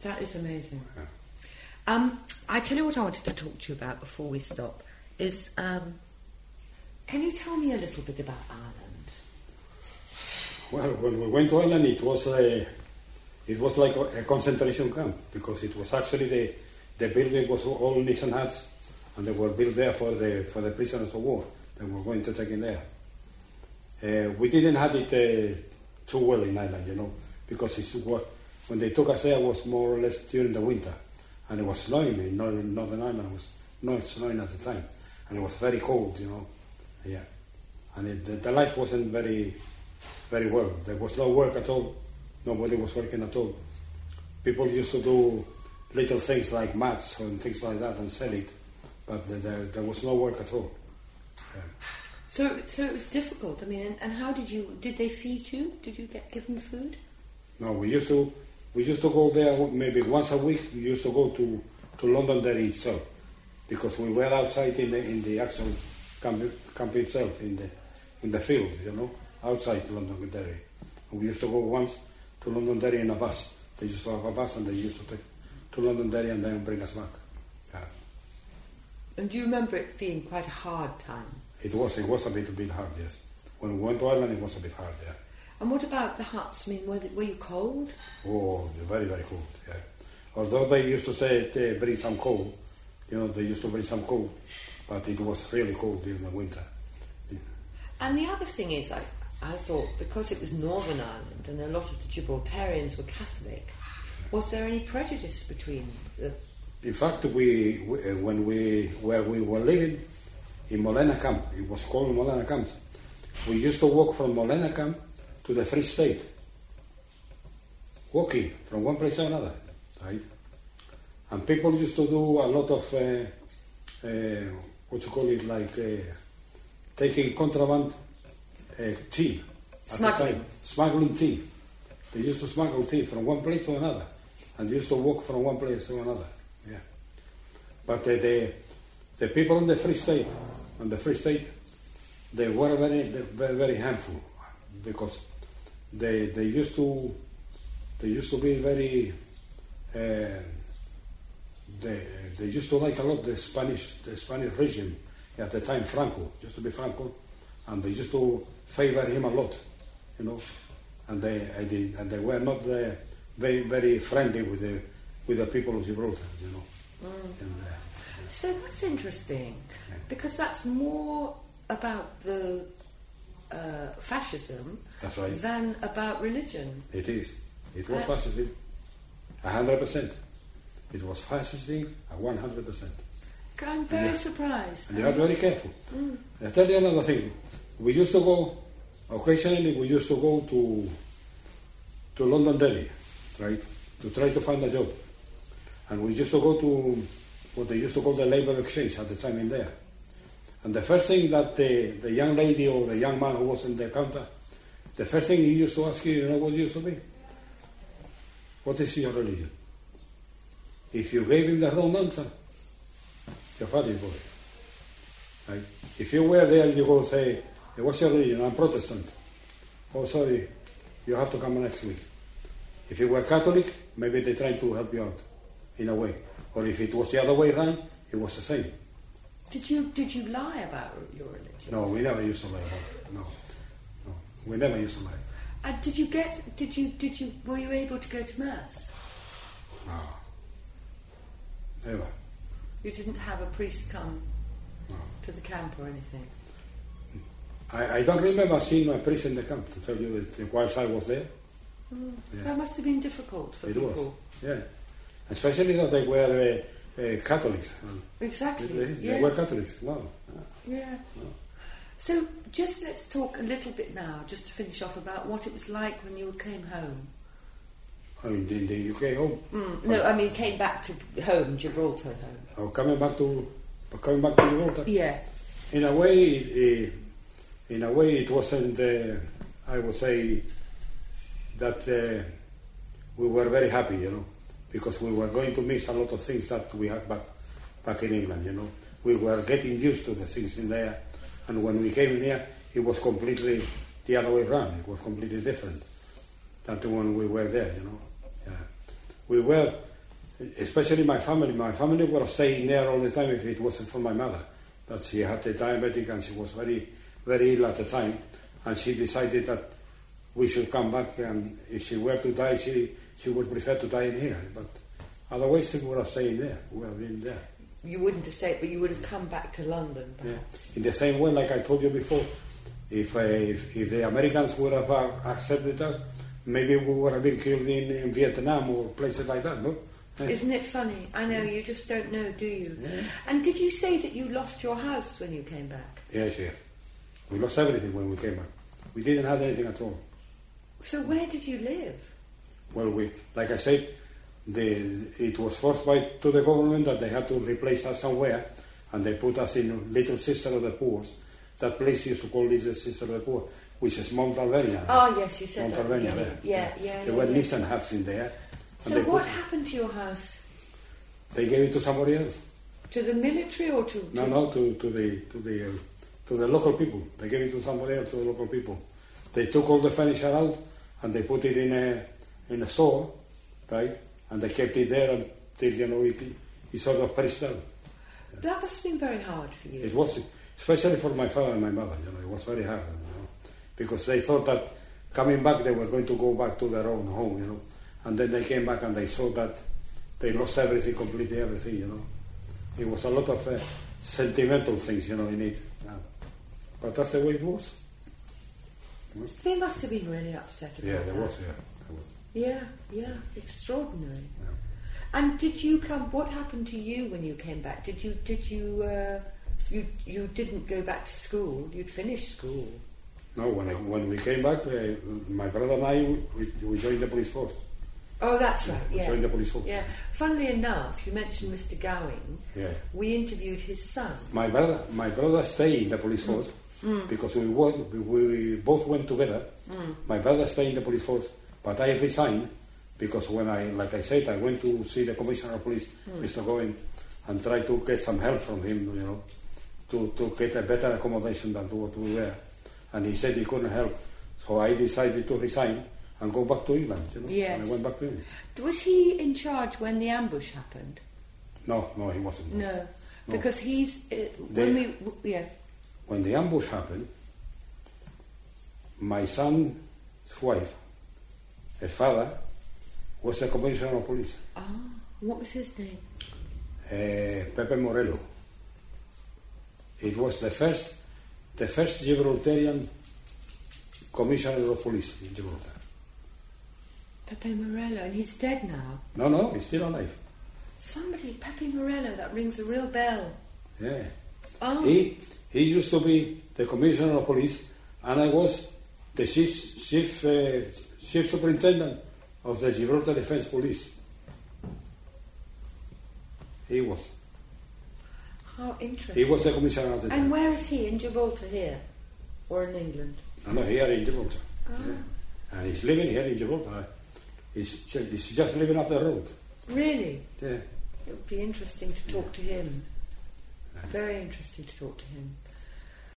That is amazing. Yeah. I tell you what I wanted to talk to you about before we stop is, can you tell me a little bit about Ireland? Well, when we went to Ireland, it was like a concentration camp, because it was actually the building was all Nissan huts, and they were built there for the prisoners of war that were going to take in there. We didn't have it too well in Ireland, because when they took us there was more or less during the winter, and it was snowing in Northern Ireland. It was not snowing at the time, and it was very cold, Yeah, and the life wasn't very, very well. There was no work at all. Nobody was working at all. People used to do little things like mats and things like that and sell it, but there was no work at all. Yeah. So it was difficult. I mean, and how did they feed you? Did you get given food? No, we used to go there maybe once a week. We used to go to Londonderry itself, because we were outside in the actual camp itself, in the fields, outside Londonderry. And we used to go once to Londonderry in a bus. They used to have a bus, and they used to take to Londonderry and then bring us back. Yeah. And do you remember it being quite a hard time? It was a bit hard, yes. When we went to Ireland, it was a bit hard, yeah. And what about the huts? I mean, were you cold? Oh, very, very cold, yeah. Although they used to say bring some coal, they used to bring some coal, but it was really cold during the winter. Yeah. And the other thing is, I thought, because it was Northern Ireland and a lot of the Gibraltarians were Catholic, was there any prejudice between the... In fact, when we were living in Molena Camp, it was called Molena Camp, we used to walk from Molena Camp to the Free State, walking from one place to another, right? And people used to do a lot of, taking contraband tea. Smuggling tea. They used to smuggle tea from one place to another, and they used to walk from one place to another. Yeah. But the people in the Free State, they were very, very, very harmful, because they used to be very. They used to like a lot the Spanish regime at the time. Franco used to be Franco, and they used to favor him a lot, and they were not very, very friendly with the people of Gibraltar, And, so that's interesting, because that's more about the fascism, that's right, than about religion. It is. It was fascism, 100%. It was fascism, 100%. I'm very surprised. And you have to be very careful. I'll tell you another thing. We used to go, occasionally we used to go to Londonderry, right, to try to find a job. And we used to go to what they used to call the Labour Exchange at the time in there. And the first thing that the young lady or the young man who was in the counter, the first thing he used to ask you, what it used to be? What is your religion? If you gave him the wrong answer, you're funny boy. Right? If you were there, you go say, hey, what's your religion? I'm Protestant. Oh, sorry, you have to come next week. If you were Catholic, maybe they tried to help you out in a way. Or if it was the other way around, it was the same. Did you lie about your religion? No, we never used to lie about it. No, we never used to lie. And were you able to go to Mass? No. Never. You didn't have a priest come to the camp or anything? I don't remember seeing a priest in the camp, to tell you that whilst I was there. Yeah. That must have been difficult for people. Was, yeah. Especially that they were Catholics. Exactly. They were Catholics. Wow. Yeah. So just let's talk a little bit now, just to finish off, about what it was like when you came home. I mean, in the UK home? No, I mean came back to home, Gibraltar home. Oh, coming back to Gibraltar? Yeah. In a way, it wasn't. I would say that we were very happy, because we were going to miss a lot of things that we had back in England. We were getting used to the things in there, and when we came in here, it was completely the other way around. It was completely different than when we were there. Yeah. We were especially my family. My family were staying there all the time if it wasn't for my mother. That she had the diabetic and she was very, very ill at the time. And she decided that we should come back, and if she were to die, she would prefer to die in here. But otherwise, we would have stayed there. We would have been there. You wouldn't have stayed, but you would have come back to London, perhaps. Yeah. In the same way, like I told you before, if the Americans would have accepted us, maybe we would have been killed in Vietnam or places like that, no? Isn't it funny? I know, you just don't know, do you? Yeah. And did you say that you lost your house when you came back? Yes. We lost everything when we came back. We didn't have anything at all. So where did you live? Well, like I said, it was forced to the government that they had to replace us somewhere, and they put us in Little Sister of the Poor. That place used to call Little Sister of the Poor, which is Mount Alvernia. Oh, yes, you said Mount that. Alvernia there. Yeah. There were Nissan huts in there. So what happened to your house? They gave it to somebody else. To the military or to... No, to the local people. They gave it to somebody else, to the local people. They took all the furniture out and they put it in a store, right? And they kept it there until, it sort of perished out. That must have been very hard for you. It was, especially for my father and my mother, it was very hard, because they thought that coming back they were going to go back to their own home, and then they came back and they saw that they lost everything, completely everything, It was a lot of sentimental things, in it. But that's the way it was. They must have been really upset about that. There was. Yeah, extraordinary. Yeah. And did you come? What happened to you when you came back? Did you didn't go back to school? You'd finished school. No, when we came back, my brother and I we joined the police force. Oh, that's right. Yeah. We joined the police force. Yeah. Funnily enough, you mentioned Mr. Gowing. Yeah. We interviewed his son. My brother stayed in the police force because we both went together. My brother stayed in the police force, but I resigned because when like I said, I went to see the Commissioner of Police, Mr. Gowing, and tried to get some help from him, to get a better accommodation than what we were. And he said he couldn't help, so I decided to resign and go back to England. Yes. And I went back to England. Was he in charge when the ambush happened? No, he wasn't. No, because he's When the ambush happened, my son's wife, her father, was the Commissioner of Police. Ah, what was his name? Pepe Morello. It was the first Gibraltarian Commissioner of Police in Gibraltar. Pepe Morello, and he's dead now. No, he's still alive. Somebody, Pepe Morello, that rings a real bell. Yeah. Oh. He used to be the Commissioner of Police, and I was the chief superintendent of the Gibraltar Defence Police. He was. How interesting. He was the commissioner at the time. And where is he? In Gibraltar here? Or in England? No, here in Gibraltar. Oh. Yeah. And he's living here in Gibraltar. He's just living up the road. Really? Yeah. It would be interesting to talk to him. Very interesting to talk to him.